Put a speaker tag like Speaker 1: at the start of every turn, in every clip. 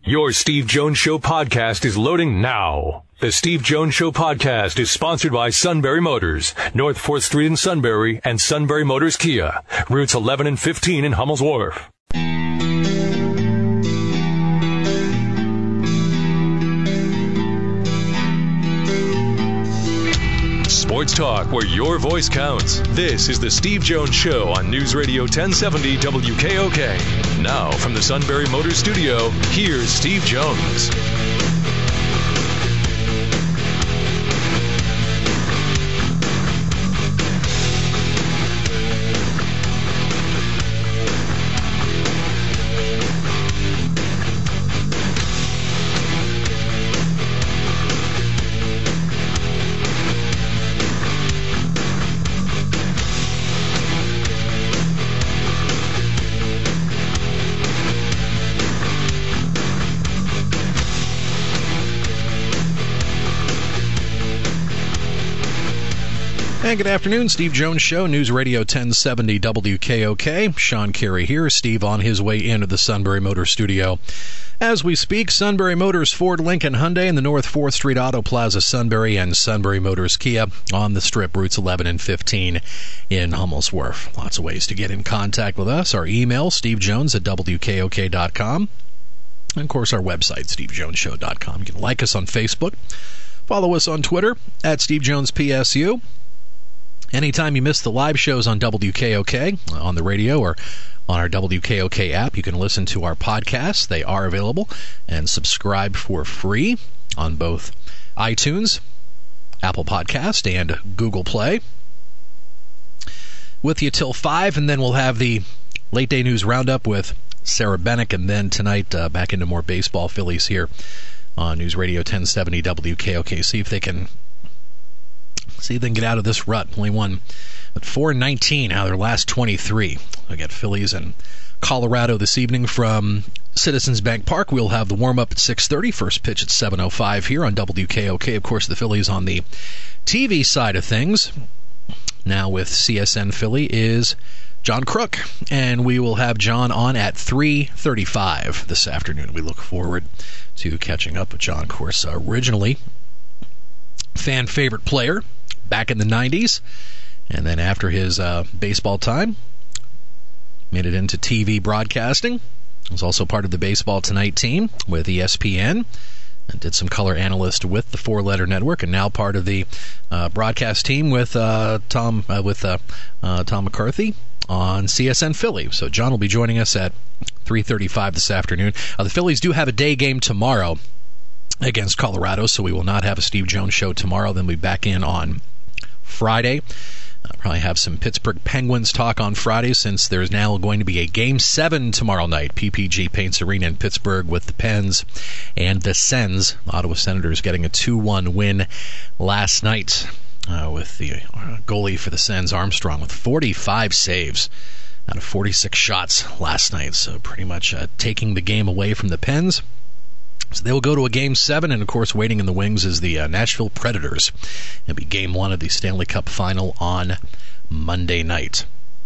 Speaker 1: Your Steve Jones Show podcast is loading now. The Steve Jones Show podcast is sponsored by Sunbury Motors, North 4th Street in Sunbury, and Sunbury Motors Kia, routes 11 and 15 in Hummels Wharf. Sports talk where your voice counts. This is the Steve Jones Show on News Radio 1070 WKOK. Now from the Sunbury Motors Studio, here's Steve Jones.
Speaker 2: And good afternoon, Steve Jones Show, News Radio 1070 WKOK. Sean Carey here. Steve on his way into the Sunbury Motors Studio. As we speak, Sunbury Motors, Ford, Lincoln, Hyundai in the North 4th Street Auto Plaza, Sunbury, and Sunbury Motors Kia on the Strip, routes 11 and 15 in Hummels Wharf. Lots of ways to get in contact with us. Our email, stevejones@wkok.com. And, of course, our website, stevejonesshow.com. You can like us on Facebook. Follow us on Twitter, @SteveJonesPSU. Anytime you miss the live shows on WKOK, on the radio or on our WKOK app, you can listen to our podcasts. They are available, and subscribe for free on both iTunes, Apple Podcast, and Google Play. With you till 5, and then we'll have the Late Day News Roundup with Sarah Bennick, and then tonight back into more baseball. Phillies here on News Radio 1070 WKOK. See if they can get out of this rut. Only won at 4-19 out of their last 23. We got Phillies and Colorado this evening from Citizens Bank Park. We'll have the warm-up at 6:30. First pitch at 7:05 here on WKOK. Of course, the Phillies on the TV side of things. Now with CSN Philly is John Crook, and we will have John on at 3:35 this afternoon. We look forward to catching up with John. Of course, originally fan favorite player back in the 90s, and then after his baseball time, made it into TV broadcasting. Was also part of the Baseball Tonight team with ESPN, and did some color analyst with the Four Letter Network, and now part of the broadcast team with Tom McCarthy on CSN Philly. So John will be joining us at 3:35 this afternoon. The Phillies do have a day game tomorrow against Colorado, so we will not have a Steve Jones Show tomorrow. Then we'll be back in on Friday. Probably have some Pittsburgh Penguins talk on Friday, since there's now going to be a Game 7 tomorrow night. PPG Paints Arena in Pittsburgh with the Pens and the Sens. Ottawa Senators getting a 2-1 win last night with the goalie for the Sens, Armstrong, with 45 saves out of 46 shots last night. So pretty much taking the game away from the Pens. So they will go to a Game 7, and of course waiting in the wings is the Nashville Predators. It'll be Game 1 of the Stanley Cup Final on Monday night.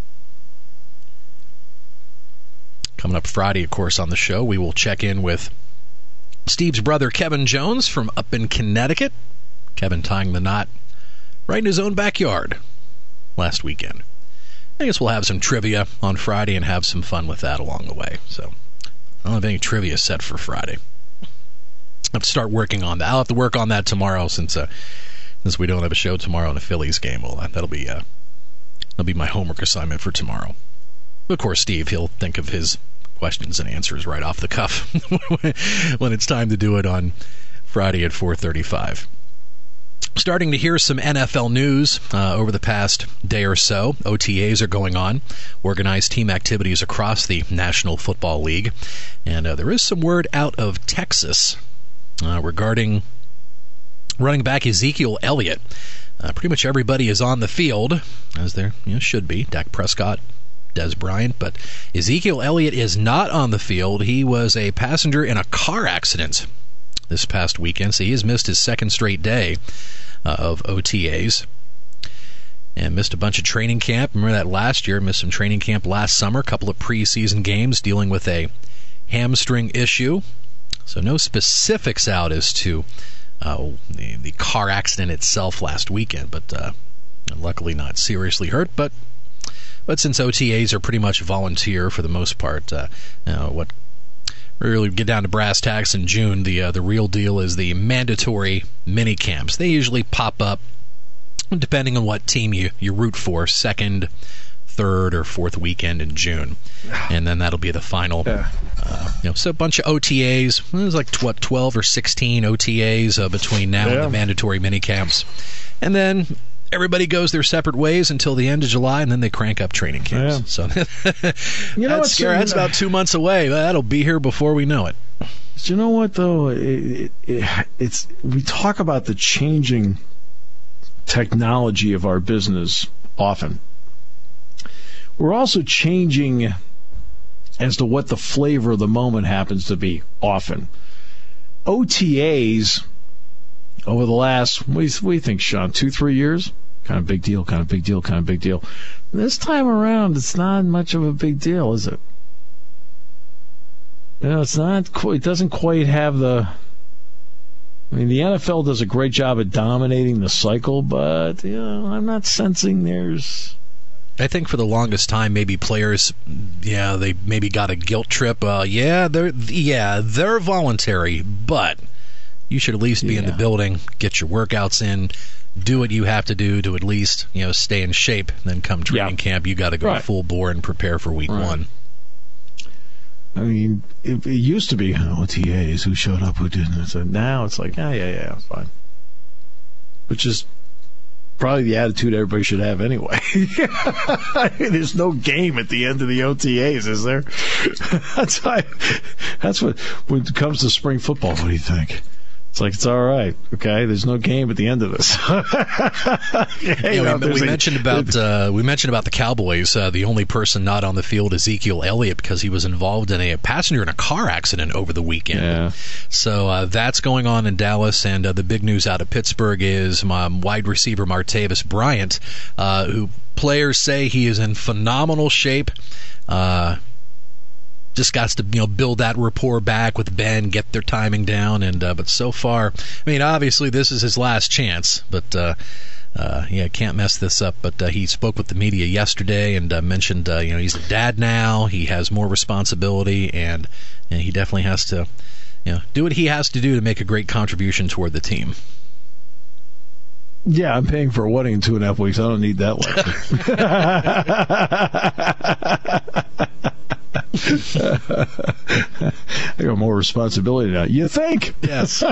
Speaker 2: Coming up Friday, of course, on the show, we will check in with Steve's brother Kevin Jones from up in Connecticut. Kevin tying the knot right in his own backyard last weekend. I guess we'll have some trivia on Friday and have some fun with that along the way. So I don't have any trivia set for Friday. I have to start working on that. I'll have to work on that tomorrow, since we don't have a show tomorrow in a Phillies game. Well, that'll be my homework assignment for tomorrow. Of course, Steve, he'll think of his questions and answers right off the cuff when it's time to do it on Friday at 4:35. Starting to hear some NFL news over the past day or so. OTAs are going on, organized team activities across the National Football League. And there is some word out of Texas regarding running back Ezekiel Elliott. Pretty much everybody is on the field, as there should be. Dak Prescott, Dez Bryant, but Ezekiel Elliott is not on the field. He was a passenger in a car accident this past weekend, so he has missed his second straight day of OTAs. And missed a bunch of training camp. Remember that last year, missed some training camp last summer, a couple of preseason games dealing with a hamstring issue. So no specifics out as to the car accident itself last weekend, but luckily not seriously hurt. But since OTAs are pretty much volunteer for the most part, what really get down to brass tacks in June, the real deal is the mandatory mini camps. They usually pop up depending on what team you root for, second, third, or fourth weekend in June, and then that'll be the final. So a bunch of OTAs. There's like 12 or 16 OTAs between now and the mandatory mini camps, and then everybody goes their separate ways until the end of July, and then they crank up training camps. So that's scary. That's about 2 months away. That'll be here before we know it.
Speaker 3: You know what, though? It's we talk about the changing technology of our business often. We're also changing as to what the flavor of the moment happens to be often. OTAs over the last, what do you think, Sean, 2-3 years? Kind of big deal, kind of big deal, kind of big deal. This time around, it's not much of a big deal, is it? It's not. It doesn't quite have the. I mean, the NFL does a great job at dominating the cycle, but I'm not sensing there's.
Speaker 2: I think for the longest time, maybe players, they maybe got a guilt trip. They're voluntary, but you should at least be in the building, get your workouts in, do what you have to do to at least stay in shape. And then come training camp, you got to go full bore and prepare for week one.
Speaker 3: I mean, it used to be OTAs, who showed up, who didn't. So now it's like, it's fine. Which is probably the attitude everybody should have anyway. There's no game at the end of the OTAs, is there? That's what, when it comes to spring football, what do you think? It's like, it's all right, okay? There's no game at the end of this.
Speaker 2: We mentioned about the Cowboys. The only person not on the field, Ezekiel Elliott, because he was involved in a passenger in a car accident over the weekend.
Speaker 3: Yeah.
Speaker 2: So that's going on in Dallas, and the big news out of Pittsburgh is wide receiver Martavis Bryant, who players say he is in phenomenal shape. Just got to build that rapport back with Ben, get their timing down, and but so far, I mean, obviously this is his last chance, but can't mess this up. But he spoke with the media yesterday and mentioned he's a dad now, he has more responsibility, and he definitely has to do what he has to do to make a great contribution toward the team.
Speaker 3: Yeah, I'm paying for a wedding in 2.5 weeks. I don't need that lecture. I got more responsibility now. You think?
Speaker 2: Yes.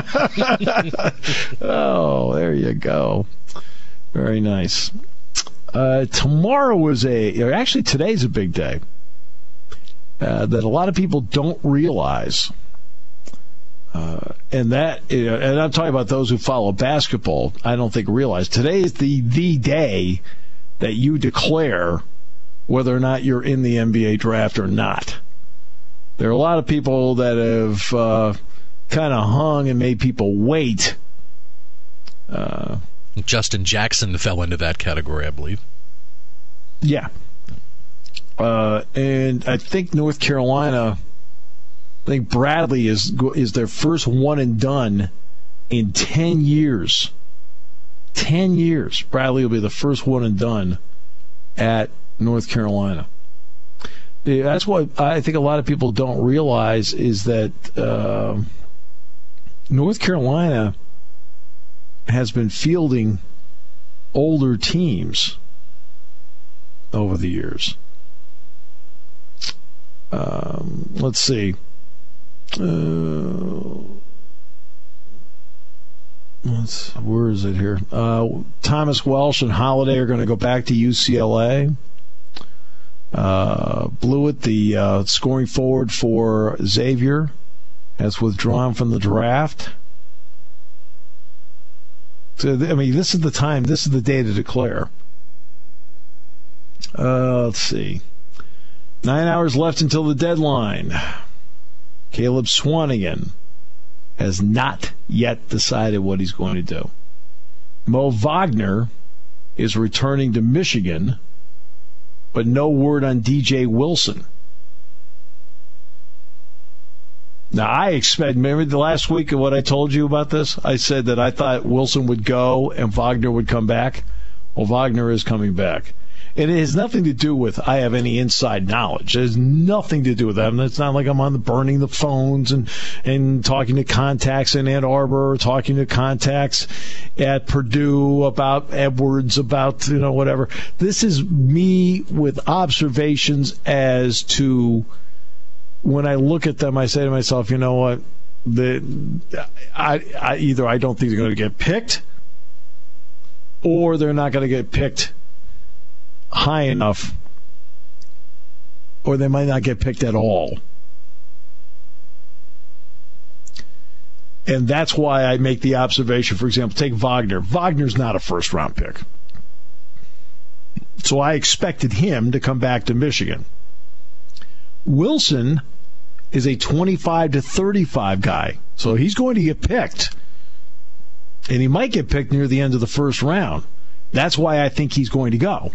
Speaker 3: Oh, there you go. Very nice. Tomorrow actually today's a big day that a lot of people don't realize. And I'm talking about those who follow basketball, I don't think realize. Today is the day that you declare whether or not you're in the NBA draft or not. There are a lot of people that have kind of hung and made people wait.
Speaker 2: Justin Jackson fell into that category, I believe.
Speaker 3: Yeah. And I think North Carolina, I think Bradley is their first one and done in 10 years. 10 years. Bradley will be the first one and done at North Carolina. That's what I think a lot of people don't realize is that North Carolina has been fielding older teams over the years. Let's see. Where is it here? Thomas Welsh and Holiday are going to go back to UCLA. Blewett, the scoring forward for Xavier, has withdrawn from the draft. So, I mean, this is the time. This is the day to declare. Let's see. 9 hours left until the deadline. Caleb Swanigan has not yet decided what he's going to do. Mo Wagner is returning to Michigan, but no word on DJ Wilson. Now, I expect, remember the last week of what I told you about this? I said that I thought Wilson would go and Wagner would come back. Well, Wagner is coming back. And it has nothing to do with I have any inside knowledge. It has nothing to do with that. And it's not like I'm on burning the phones and talking to contacts in Ann Arbor or talking to contacts at Purdue about Edwards, about, whatever. This is me with observations as to when I look at them, I say to myself, you know what? Either I don't think they're going to get picked or they're not going to get picked high enough, or they might not get picked at all. And that's why I make the observation, for example, take Wagner. Wagner's not a first-round pick. So I expected him to come back to Michigan. Wilson is a 25 to 35 guy, so he's going to get picked. And he might get picked near the end of the first round. That's why I think he's going to go.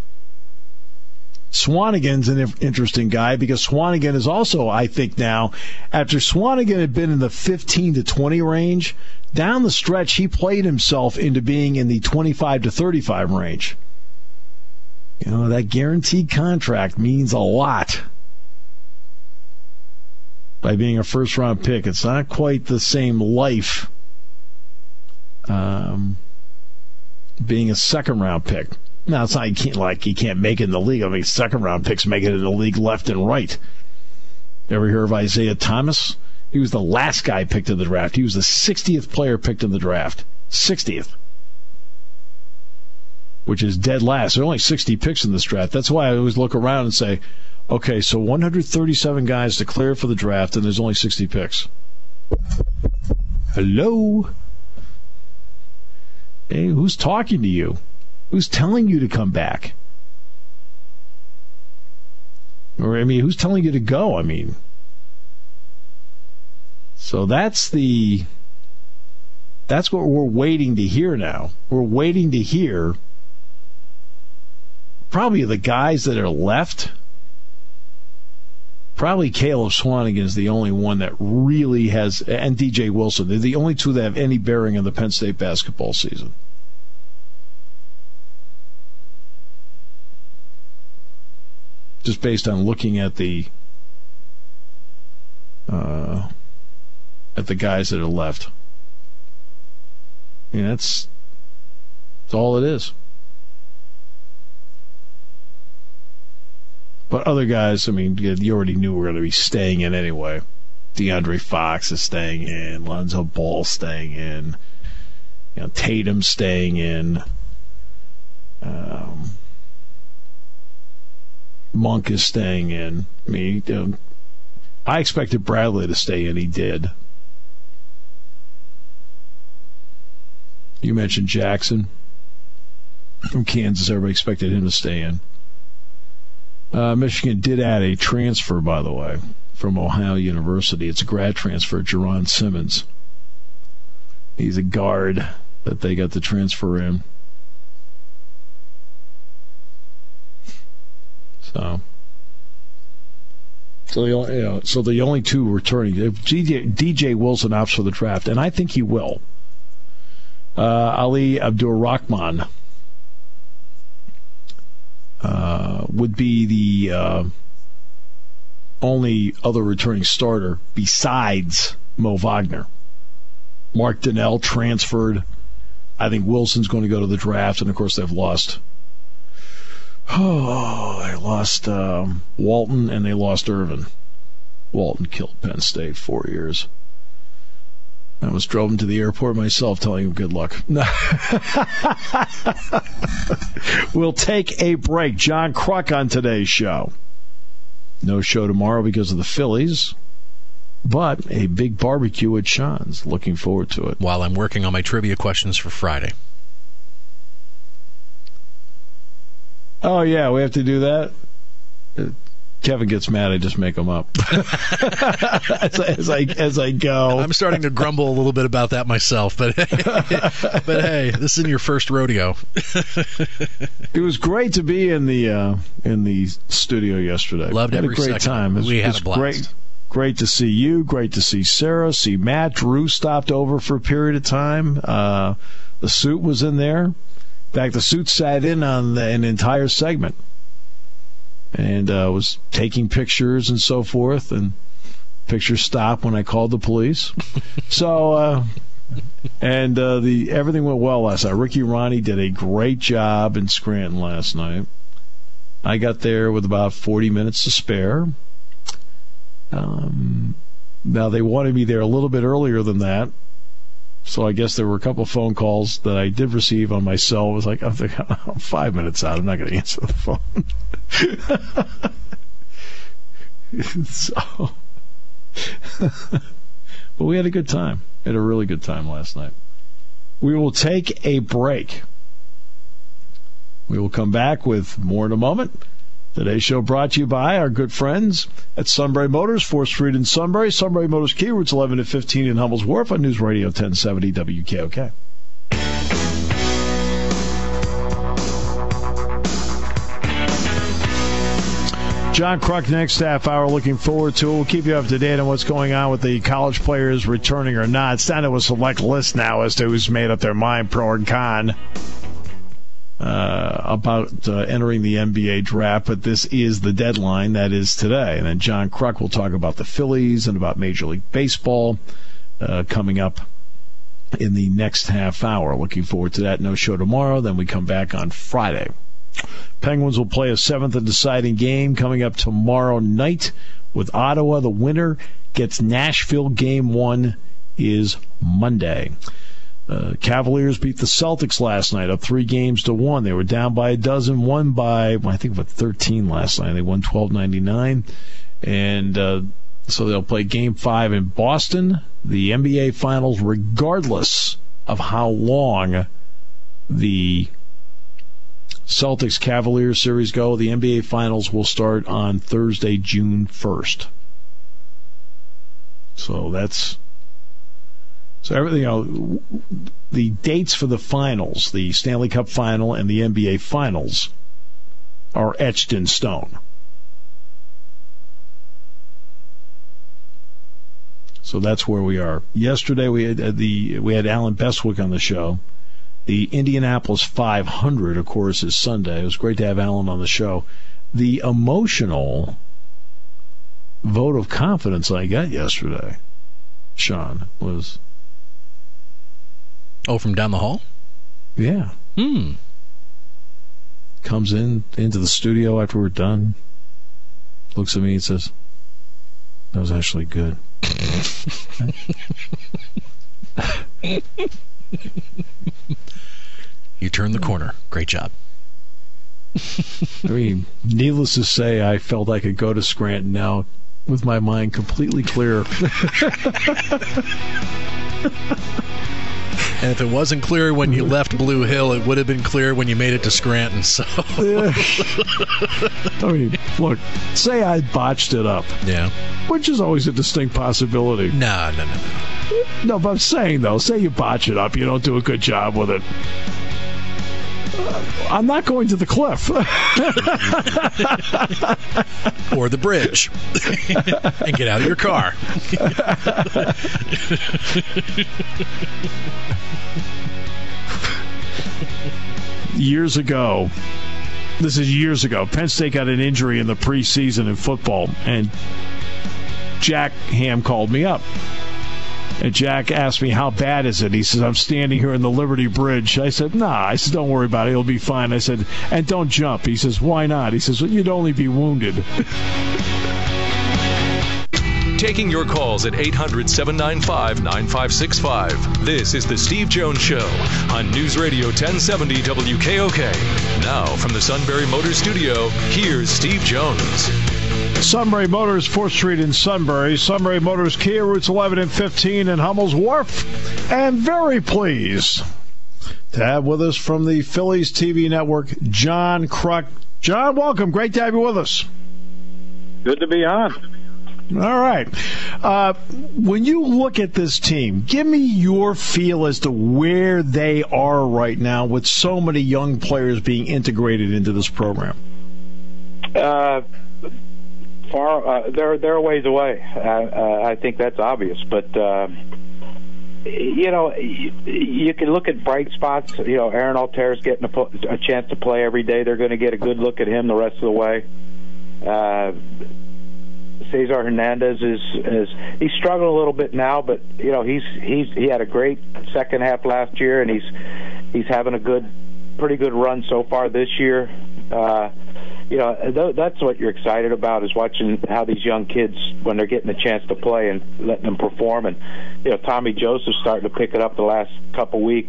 Speaker 3: Swanigan's an interesting guy because Swanigan is also, I think now, after Swanigan had been in the 15 to 20 range, down the stretch he played himself into being in the 25 to 35 range. That guaranteed contract means a lot. By being a first-round pick, it's not quite the same life being a second-round pick. Now, it's not he can't make it in the league. I mean, second-round picks make it in the league left and right. Ever hear of Isaiah Thomas? He was the last guy picked in the draft. He was the 60th player picked in the draft. 60th. Which is dead last. There are only 60 picks in this draft. That's why I always look around and say, okay, so 137 guys declared for the draft, and there's only 60 picks. Hello? Hey, who's talking to you? Who's telling you to come back? Or, who's telling you to go? So that's what we're waiting to hear now. We're waiting to hear probably the guys that are left. Probably Caleb Swanigan is the only one that really has, and DJ Wilson. They're the only two that have any bearing on the Penn State basketball season. Just based on looking at the guys that are left. That's all it is. But other guys, you already knew were going to be staying in anyway. DeAndre Fox is staying in. Lonzo Ball staying in. Tatum staying in. Monk is staying in. I expected Bradley to stay in. He did. You mentioned Jackson from Kansas. Everybody expected him to stay in. Michigan did add a transfer, by the way, from Ohio University. It's a grad transfer, Jerron Simmons. He's a guard that they got to transfer in. So the only two returning. If DJ Wilson opts for the draft, and I think he will. Ali Abdur-Rahman would be the only other returning starter besides Mo Wagner. Mark Donnell transferred. I think Wilson's going to go to the draft, and of course they've lost. They lost Walton and they lost Irvin. Walton killed Penn State 4 years. I almost drove him to the airport myself, telling him good luck. We'll take a break. John Kruk on today's show. No show tomorrow because of the Phillies, but a big barbecue at Sean's. Looking forward to it.
Speaker 2: While I'm working on my trivia questions for Friday.
Speaker 3: Oh, yeah, we have to do that? Kevin gets mad, I just make them up. as I go.
Speaker 2: I'm starting to grumble a little bit about that myself, but hey, this isn't your first rodeo.
Speaker 3: It was great to be in the studio yesterday.
Speaker 2: Loved every
Speaker 3: second. Had a great time.
Speaker 2: We had a blast.
Speaker 3: Great to see you. Great to see Sarah. See Matt. Drew stopped over for a period of time. The suit was in there. In fact, the suit sat in on an entire segment and was taking pictures and so forth. And pictures stopped when I called the police. So, everything went well last night. Ricky Ronnie did a great job in Scranton last night. I got there with about 40 minutes to spare. Now, they wanted me there a little bit earlier than that, so I guess there were a couple of phone calls that I did receive on my cell. It was like, I'm 5 minutes out. I'm not going to answer the phone. So, but we had a good time. Had a really good time last night. We will take a break. We will come back with more in a moment. Today's show brought to you by our good friends at Sunbury Motors, 4th Street in Sunbury. Sunbury Motors Kia, routes 11 to 15 in Hummel's Wharf on News Radio 1070 WKOK. John Kruk next half hour. Looking forward to it. We'll keep you up to date on what's going on with the college players returning or not. It's down to a select list now as to who's made up their mind, pro and con, about entering the NBA draft. But this is the deadline. That is today. And then John Kruk will talk about the Phillies and about Major League Baseball coming up in the next half hour. Looking forward to that. No show tomorrow. Then we come back on Friday. Penguins will play a 7th and deciding game coming up tomorrow night with Ottawa. The winner gets Nashville. Game 1 is Monday. Cavaliers beat the Celtics last night, up 3-1. They were down by a dozen, won by, I think, 13 last night. They won 12-99. And so they'll play Game 5 in Boston. The NBA Finals, regardless of how long the Celtics-Cavaliers series go, the NBA Finals will start on Thursday, June 1st. So everything, the dates for the finals, the Stanley Cup Final and the NBA Finals, are etched in stone. So that's where we are. Yesterday we had Alan Bestwick on the show. The Indianapolis 500, of course, is Sunday. It was great to have Alan on the show. The emotional vote of confidence I got yesterday, Sean, was...
Speaker 2: Oh, from down the hall?
Speaker 3: Yeah. Comes into the studio after we're done, looks at me and says, that was actually good.
Speaker 2: You turned the corner. Great job.
Speaker 3: I mean, needless to say, I felt I could go to Scranton now with my mind completely clear.
Speaker 2: And if it wasn't clear when you left Blue Hill, it would have been clear when you made it to Scranton. So,
Speaker 3: I mean, look, say I botched it up.
Speaker 2: Yeah.
Speaker 3: Which is always a distinct possibility.
Speaker 2: No.
Speaker 3: No, but I'm saying, though, say you botch it up, you don't do a good job with it. I'm not going to the cliff.
Speaker 2: Or the bridge. And get out of your car.
Speaker 3: Years ago, Penn State got an injury in the preseason in football, and Jack Ham called me up. And Jack asked me, how bad is it? He says, I'm standing here in the Liberty Bridge. I said, nah. I said, don't worry about it. It'll be fine. I said, and don't jump. He says, why not? He says, well, you'd only be wounded.
Speaker 1: Taking your calls at 800-795-9565. This is The Steve Jones Show on News Radio 1070 WKOK. Now, from the Sunbury Motors Studio, here's Steve Jones.
Speaker 3: Sunbury Motors, 4th Street in Sunbury. Sunbury Motors Kia, routes 11 and 15 in Hummel's Wharf. And very pleased to have with us from the Phillies TV network, John Kruk. John, welcome. Great to have you with us.
Speaker 4: Good to be on.
Speaker 3: All right. When you look at this team, give me your feel as to where they are right now with so many young players being integrated into this program.
Speaker 4: They're a ways away. I think that's obvious, but you can look at bright spots. Aaron Alter's getting a chance to play every day. They're going to get a good look at him the rest of the way. Cesar Hernandez he's struggling a little bit now, but he had a great second half last year, and he's having a pretty good run so far this year. That's what you're excited about, is watching how these young kids, when they're getting a chance to play and letting them perform. And Tommy Joseph's starting to pick it up the last couple weeks.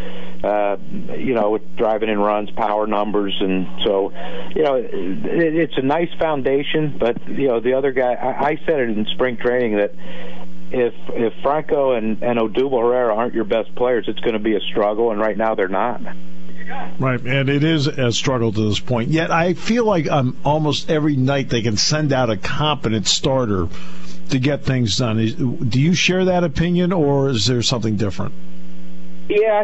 Speaker 4: With driving in runs, power numbers, and so it's a nice foundation. But the other guy, I said it in spring training that if Franco and Odubel Herrera aren't your best players, it's going to be a struggle. And right now they're not.
Speaker 3: Right, and it is a struggle to this point. Yet I feel like almost every night they can send out a competent starter to get things done. Do you share that opinion, or is there something different?
Speaker 4: Yeah,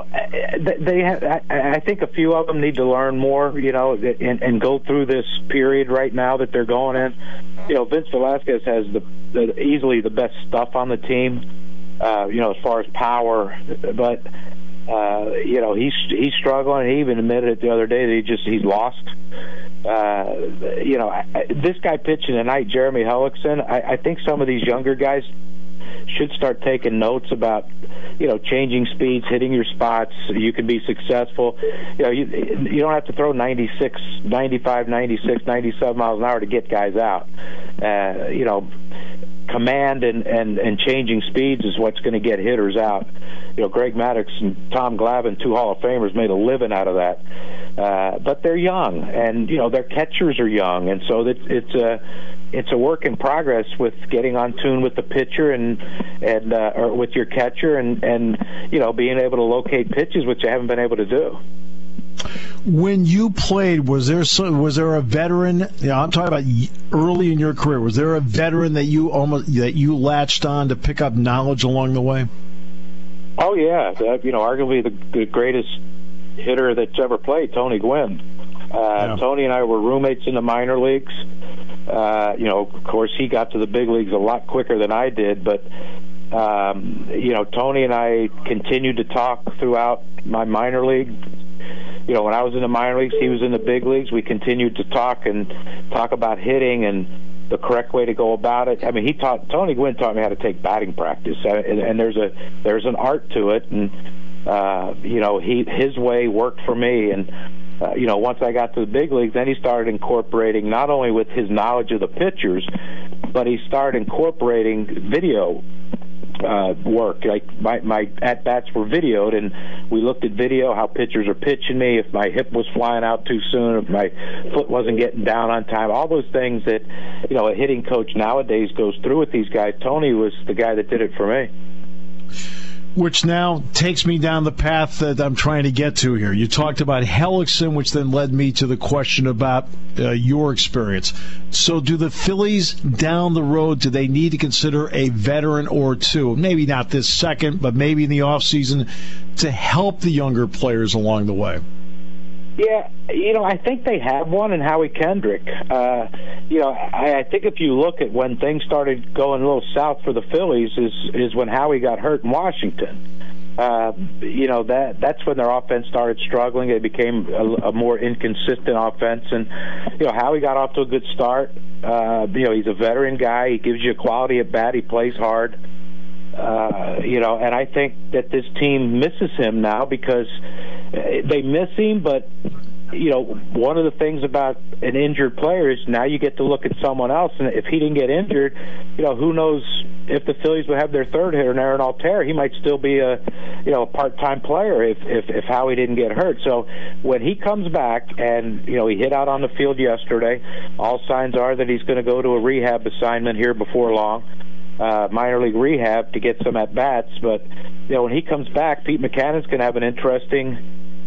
Speaker 4: I think a few of them need to learn more, and go through this period right now that they're going in. Vince Velasquez has easily the best stuff on the team, as far as power, but he's struggling. He even admitted it the other day that he's lost. This guy pitching tonight, Jeremy Hellickson, I think some of these younger guys should start taking notes about, changing speeds, hitting your spots. You can be successful. You don't have to throw 96, 95, 96, 97 miles an hour to get guys out. Command and changing speeds is what's going to get hitters out. Greg Maddux and Tom Glavine, two Hall of Famers, made a living out of that. But they're young, and their catchers are young, and so it's a work in progress with getting on tune with the pitcher or with your catcher, and being able to locate pitches, which you haven't been able to do.
Speaker 3: When you played, was there a veteran? I'm talking about early in your career. Was there a veteran that you latched on to pick up knowledge along the way?
Speaker 4: Oh yeah, arguably the greatest hitter that's ever played, Tony Gwynn. Tony and I were roommates in the minor leagues. Of course, he got to the big leagues a lot quicker than I did, but Tony and I continued to talk throughout my minor league. When I was in the minor leagues, he was in the big leagues. We continued to talk about hitting and the correct way to go about it. I mean, Tony Gwynn taught me how to take batting practice, and there's an art to it, and his way worked for me. And once I got to the big leagues, then he started incorporating, not only with his knowledge of the pitchers, but he started incorporating video work. Like my at-bats were videoed, and we looked at video, how pitchers are pitching me, if my hip was flying out too soon, if my foot wasn't getting down on time, all those things that a hitting coach nowadays goes through with these guys. Tony was the guy that did it for me.
Speaker 3: Which now takes me down the path that I'm trying to get to here. You talked about Hellickson, which then led me to the question about your experience. So do the Phillies down the road, do they need to consider a veteran or two, maybe not this second, but maybe in the offseason, to help the younger players along the way?
Speaker 4: Yeah, I think they have one in Howie Kendrick. I think if you look at when things started going a little south for the Phillies is when Howie got hurt in Washington. That's when their offense started struggling. They became a more inconsistent offense, and Howie got off to a good start. He's a veteran guy. He gives you a quality at bat. He plays hard. And I think that this team misses him now because they miss him, but one of the things about an injured player is now you get to look at someone else, and if he didn't get injured, who knows if the Phillies would have their third hitter, Aaron Alter. He might still be a part-time player if Howie didn't get hurt. So when he comes back, and he hit out on the field yesterday, all signs are that he's going to go to a rehab assignment here before long. Minor league rehab to get some at bats, but when he comes back, Pete Maccannon's going to have an interesting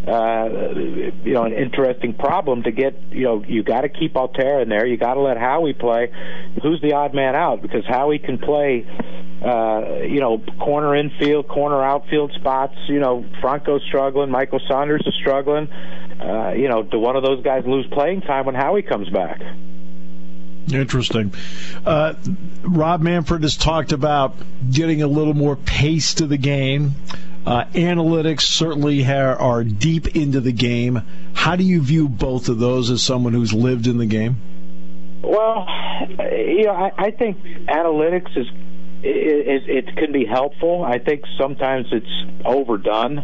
Speaker 4: problem to get. You got to keep Alter in there. You got to let Howie play. Who's the odd man out? Because Howie can play, corner infield, corner outfield spots. Franco's struggling. Michael Saunders is struggling. Do one of those guys lose playing time when Howie comes back?
Speaker 3: Interesting. Rob Manfred has talked about getting a little more pace to the game. Analytics certainly are deep into the game. How do you view both of those as someone who's lived in the game?
Speaker 4: Well, I think analytics it can be helpful. I think sometimes it's overdone.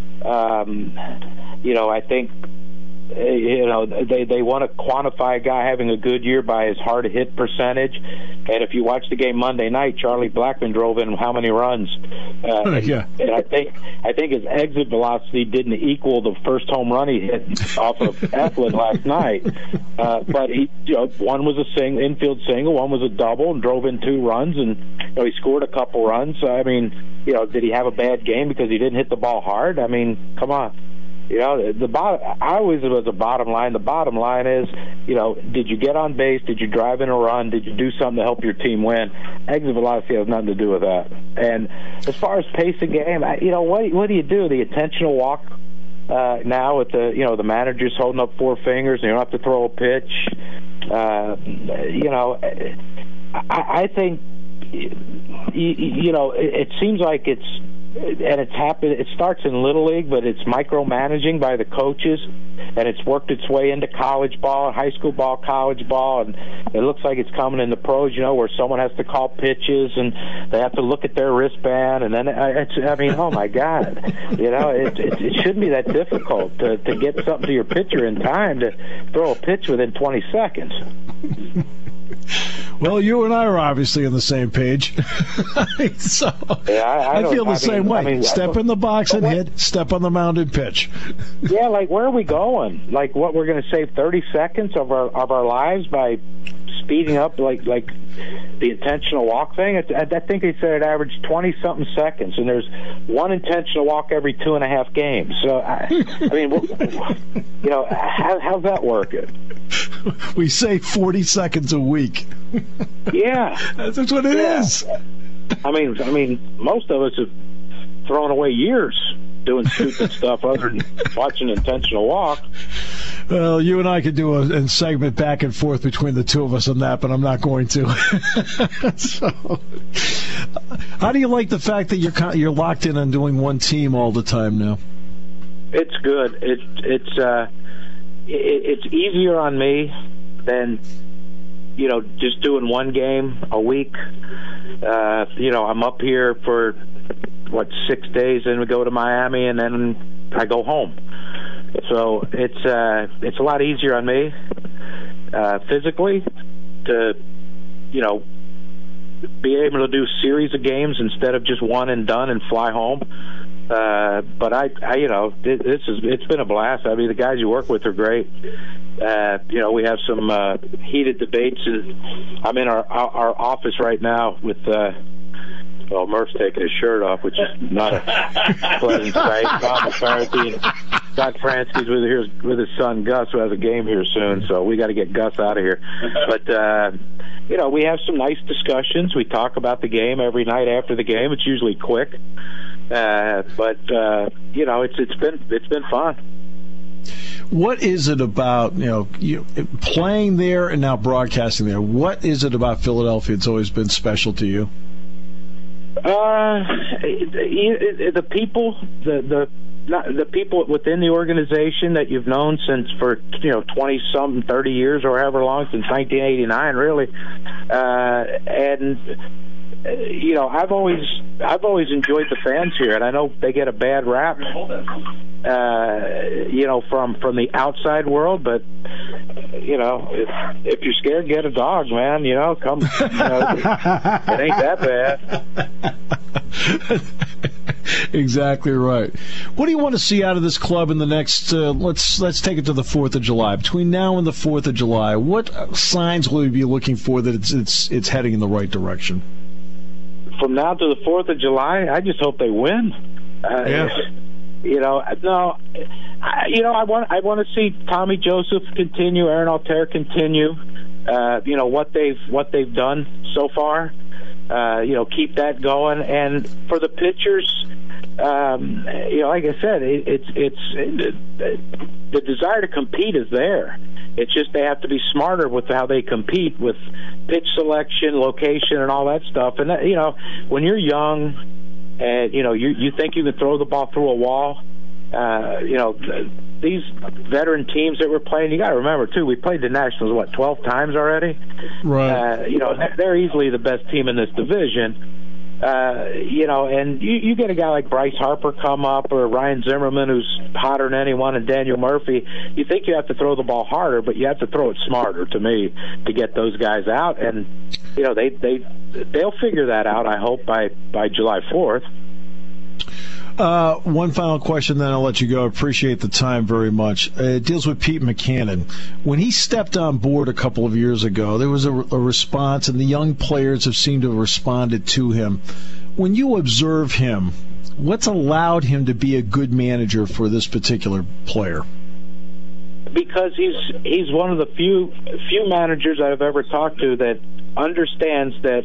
Speaker 4: I think they want to quantify a guy having a good year by his hard hit percentage. And if you watch the game Monday night, Charlie Blackmon drove in how many runs?
Speaker 3: Yeah.
Speaker 4: And I think his exit velocity didn't equal the first home run he hit off of Eflin last night. But he, one was a infield single, one was a double, and drove in 2 runs, and he scored a couple runs. I mean, did he have a bad game because he didn't hit the ball hard? I mean, come on. I always was the bottom line. The bottom line is, did you get on base? Did you drive in a run? Did you do something to help your team win? Exit velocity has nothing to do with that. And as far as pace of game, what do you do? The intentional walk now with the manager's holding up 4 fingers, and you don't have to throw a pitch. I think it seems like it's happened. It starts in Little League, but it's micromanaging by the coaches, and it's worked its way into college ball, high school ball, college ball, and it looks like it's coming in the pros. Where someone has to call pitches and they have to look at their wristband, and then oh my God, it shouldn't be that difficult to get something to your pitcher in time to throw a pitch within 20 seconds.
Speaker 3: Well, you and I are obviously on the same page. I feel the same way. Step in the box and hit, step on the mound and pitch.
Speaker 4: Yeah, where are we going? What, we're going to save 30 seconds of our lives by speeding up like the intentional walk thing? I think they said it averaged 20-something seconds, and there's one intentional walk every 2.5 games. So, how's that working?
Speaker 3: We say 40 seconds a week.
Speaker 4: Yeah.
Speaker 3: That's what it is.
Speaker 4: I mean, most of us have thrown away years doing stupid stuff other than watching intentional walk.
Speaker 3: Well, you and I could do a segment back and forth between the two of us on that, but I'm not going to. So, how do you like the fact that you're locked in on doing one team all the time now?
Speaker 4: It's good. It's easier on me than just doing one game a week. I'm up here for 6 days, then we go to Miami, and then I go home. So it's a lot easier on me physically to be able to do series of games instead of just one and done and fly home. But it's been a blast. I mean, the guys you work with are great. We have some heated debates. I'm in our office right now with Murph's taking his shirt off, which is not a pleasant sight. Bob McCarthy and Scott Fransky's with his son Gus, who has a game here soon. So we got to get Gus out of here. But we have some nice discussions. We talk about the game every night after the game. It's usually quick. But it's been fun.
Speaker 3: What is it about you playing there and now broadcasting there? What is it about Philadelphia that's always been special to you? The people, the people within the organization that you've known since for 20-something, 30 years or however long, since 1989, really, and. I've always enjoyed the fans here, and I know they get a bad rap, from the outside world. But if you're scared, get a dog, man. Come. It ain't that bad. Exactly right. What do you want to see out of this club in the next? Let's take it to the 4th of July. Between now and the 4th of July, what signs will you be looking for that it's heading in the right direction?
Speaker 4: From now to the 4th of July, I just hope they win. I want to see Tommy Joseph continue, Aaron Altair continue. What they've done so far. Keep that going. And for the pitchers, like I said, the desire to compete is there. It's just they have to be smarter with how they compete with pitch selection, location, and all that stuff. And when you're young, and you think you can throw the ball through a wall, these veteran teams that we're playing, you got to remember too, we played the Nationals 12 times already.
Speaker 3: Right.
Speaker 4: They're easily the best team in this division. And you get a guy like Bryce Harper come up, or Ryan Zimmerman, who's hotter than anyone, and Daniel Murphy. You think you have to throw the ball harder, but you have to throw it smarter, to me, to get those guys out. And they'll figure that out, I hope, by July 4th.
Speaker 3: One final question, then I'll let you go. Appreciate the time very much. It deals with Pete Mackanin. When he stepped on board a couple of years ago, there was a response, and the young players have seemed to have responded to him. When you observe him, what's allowed him to be a good manager for this particular player?
Speaker 4: Because he's one of the few managers I've ever talked to that understands that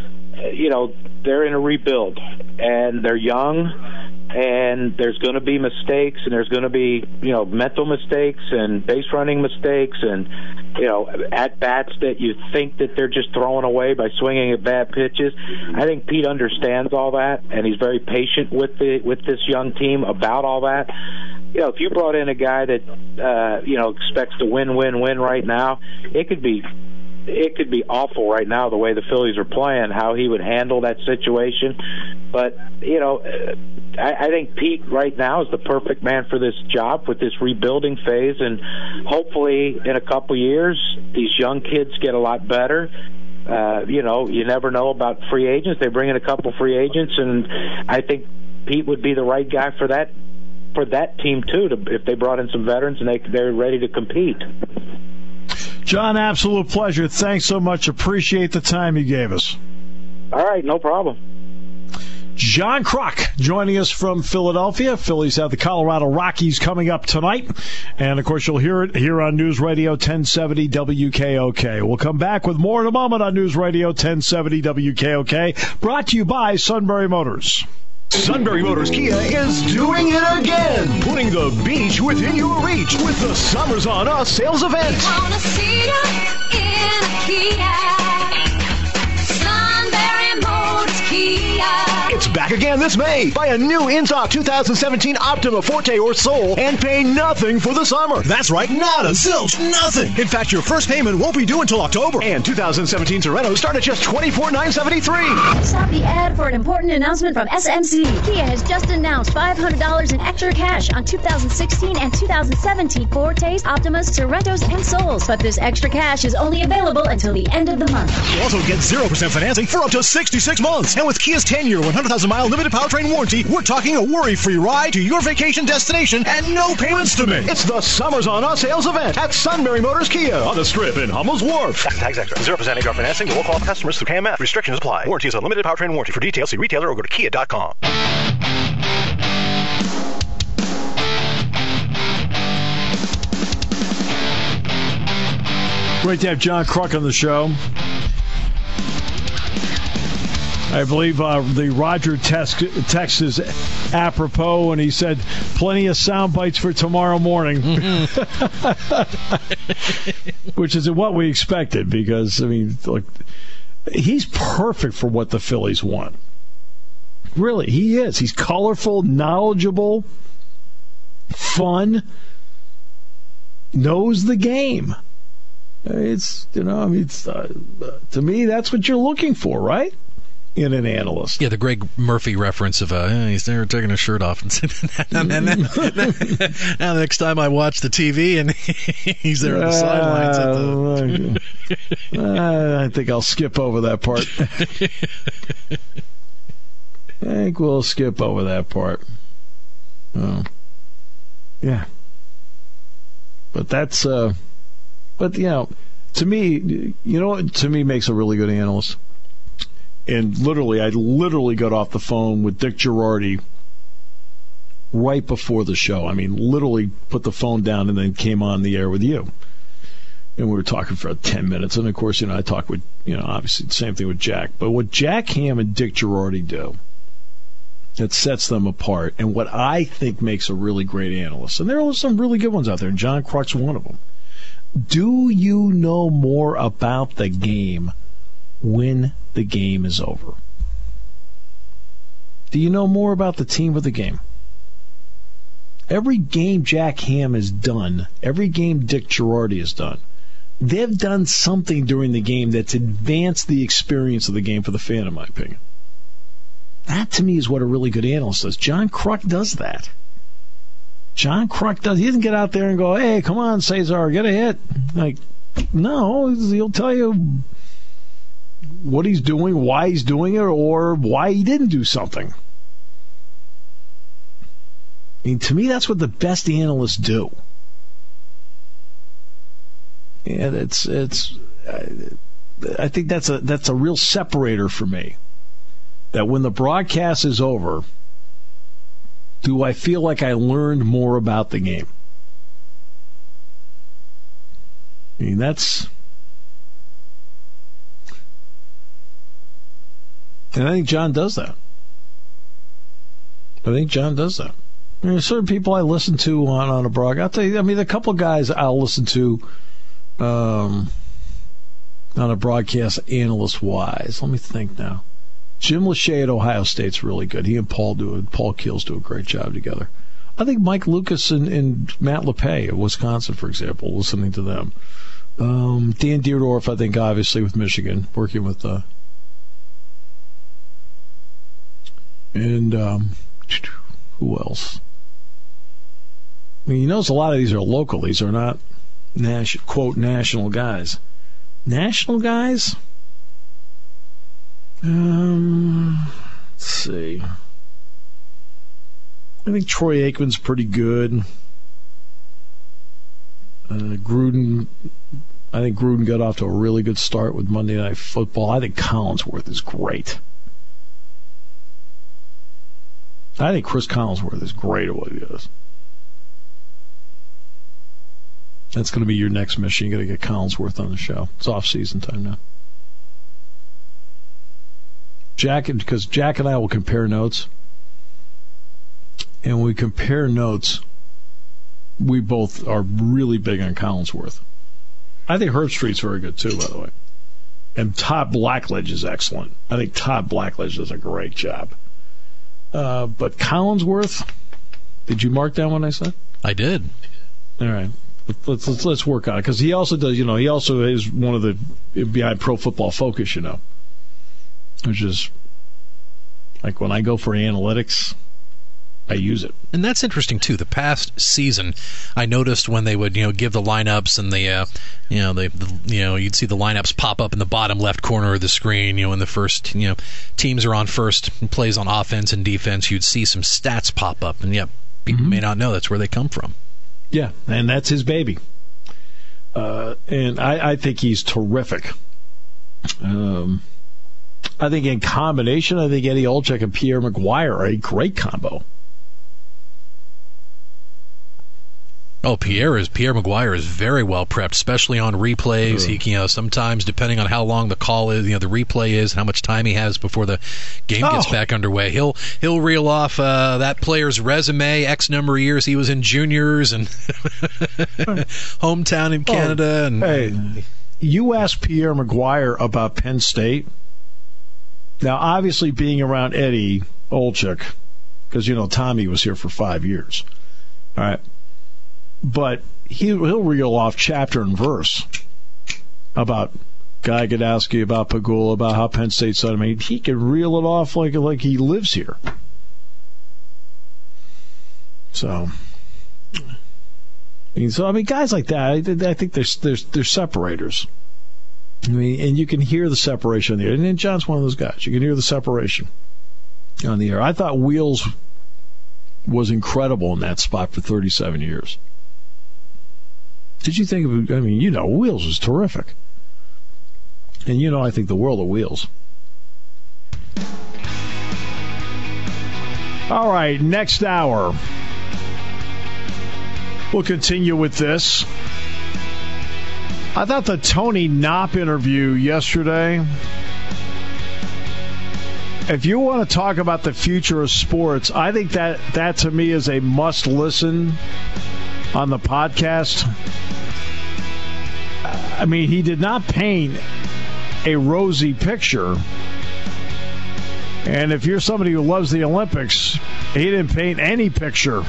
Speaker 4: they're in a rebuild and they're young, and there's going to be mistakes, and there's going to be mental mistakes and base running mistakes, and at bats that you think that they're just throwing away by swinging at bad pitches. I think Pete understands all that, and he's very patient with this young team about all that. If you brought in a guy that expects to win right now, it could be awful right now the way the Phillies are playing, how he would handle that situation. But I think Pete right now is the perfect man for this job with this rebuilding phase, and hopefully in a couple years these young kids get a lot better. You never know about free agents. They bring in a couple free agents, and I think Pete would be the right guy for that team too, if they brought in some veterans and they're ready to compete.
Speaker 3: John, absolute pleasure. Thanks so much. Appreciate the time you gave us.
Speaker 4: All right, no problem.
Speaker 3: John Kruk joining us from Philadelphia. Phillies have the Colorado Rockies coming up tonight. And, of course, you'll hear it here on News Radio 1070 WKOK. We'll come back with more in a moment on News Radio 1070 WKOK, brought to you by Sunbury Motors.
Speaker 5: Sunbury Motors Kia is doing it again, putting the beach within your reach with the Summers on Us sales event.
Speaker 6: We wanna see you in a Kia. Sunbury Motors Kia.
Speaker 5: It's back again this May. Buy a new in-stock 2017 Optima Forte or Soul and pay nothing for the summer. That's right, not a zilch, nothing. In fact, your first payment won't be due until October. And 2017 Torettos start at just $24,973.
Speaker 7: Stop the ad for an important announcement from SMC. Kia has just announced $500 in extra cash on 2016 and 2017 Fortes, Optimas, Torettos, and Souls. But this extra cash is only available until the end of the month.
Speaker 5: You'll also get 0% financing for up to 66 months. And with Kia's 10-year, 100,000-mile limited powertrain warranty, we're talking a worry-free ride to your vacation destination and no payments to make. It's the Summers on Us sales event at Sunbury Motors Kia on the Strip in Hummel's Wharf. Tax extra. 0% APR financing to all qualified customers through KMF. Restrictions apply. Warranty is a limited powertrain warranty. For details, see retailer or go to kia.com.
Speaker 3: Great to have John Kruk on the show. I believe the Roger text is apropos, and he said plenty of sound bites for tomorrow morning, which is what we expected because, I mean, look, he's perfect for what the Phillies want. Really, he is. He's colorful, knowledgeable, fun, knows the game. It's, to me, that's what you're looking for, right? In an analyst.
Speaker 2: Yeah, the Greg Murphy reference of he's there taking his shirt off, and now the next time I watch the TV and he's there on the sidelines.
Speaker 3: I think I'll skip over that part. I think we'll skip over that part. Oh, yeah. But that's, to me, what to me makes a really good analyst? And I literally got off the phone with Dick Girardi right before the show. I mean, literally put the phone down and then came on the air with you. And we were talking for 10 minutes. And, of course, I talked with, obviously the same thing with Jack. But what Jack Ham and Dick Girardi do that sets them apart and what I think makes a really great analyst. And there are some really good ones out there, and John Kruk's one of them. Do you know more about the game when the game is over? Do you know more about the team or the game? Every game Jack Ham has done, every game Dick Girardi has done, they've done something during the game that's advanced the experience of the game for the fan, in my opinion. That, to me, is what a really good analyst does. John Kruk does that. John Kruk does. He doesn't get out there and go, hey, come on, Cesar, get a hit. Like, no, he'll tell you what he's doing, why he's doing it, or why he didn't do something. I mean, to me, that's what the best analysts do. And I think that's a real separator for me. That when the broadcast is over, do I feel like I learned more about the game? I mean, and I think John does that. I mean, certain people I listen to on a broadcast. I'll tell you, I mean, a couple of guys I'll listen to on a broadcast analyst-wise. Let me think now. Jim Lachey at Ohio State's really good. He and Paul Keels do a great job together. I think Mike Lucas and Matt LePay at Wisconsin, for example, listening to them. Dan Dierdorf, I think, obviously, with Michigan, working with and who else? I mean, you notice a lot of these are local. These are not, quote, national guys. National guys? Let's see. I think Troy Aikman's pretty good. Gruden. I think Gruden got off to a really good start with Monday Night Football. I think Collinsworth is great. I think Chris Collinsworth is great at what he does. That's going to be your next mission. You got to get Collinsworth on the show. It's off-season time now. Because Jack and I will compare notes. And when we compare notes, we both are really big on Collinsworth. I think Herbstreit's very good too, by the way. And Todd Blackledge is excellent. I think Todd Blackledge does a great job. But Collinsworth, did you mark down what I said?
Speaker 2: I did.
Speaker 3: All right. Let's work on it. Because he also does, he also is one of the behind Pro Football Focus, which is like when I go for analytics, I use it.
Speaker 2: And that's interesting too. The past season, I noticed when they would, give the lineups and you'd see the lineups pop up in the bottom left corner of the screen. When the first, teams are on first, plays on offense and defense, you'd see some stats pop up, and people may not know that's where they come from.
Speaker 3: Yeah, and that's his baby. And I think he's terrific. I think in combination, I think Eddie Olczyk and Pierre McGuire are a great combo.
Speaker 2: Oh, Pierre McGuire is very well prepped, especially on replays. He, sometimes depending on how long the call is, the replay is, how much time he has before the game gets back underway. He'll reel off that player's resume, X number of years he was in juniors and hometown in Canada. And
Speaker 3: hey, you asked Pierre McGuire about Penn State. Now, obviously, being around Eddie Olczyk, because Tommy was here for 5 years. All right. But he'll reel off chapter and verse about Guy Godowski, about Pagula, about how Penn State's done. I mean, he can reel it off like he lives here. So, guys like that, I think they're separators. I mean, and you can hear the separation on the air. And John's one of those guys. You can hear the separation on the air. I thought Wheels was incredible in that spot for 37 years. Did you think of it? I mean, Wheels was terrific. And I think the world of Wheels. All right, next hour, we'll continue with this. I thought the Tony Knopp interview yesterday if you want to talk about the future of sports, I think that to me is a must listen on the podcast. I mean, he did not paint a rosy picture. And if you're somebody who loves the Olympics, he didn't paint any picture.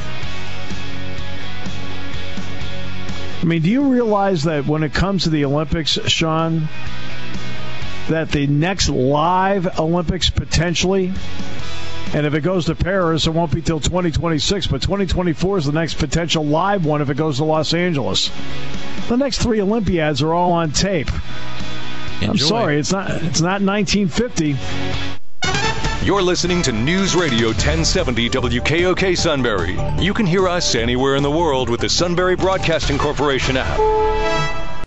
Speaker 3: I mean, do you realize that when it comes to the Olympics, Sean, that the next live Olympics potentially, and if it goes to Paris, it won't be till 2026, but 2024 is the next potential live one if it goes to Los Angeles. The next 3 Olympiads are all on tape. Enjoy. I'm sorry, it's not 1950.
Speaker 1: You're listening to News Radio 1070 WKOK Sunbury. You can hear us anywhere in the world with the Sunbury Broadcasting Corporation app.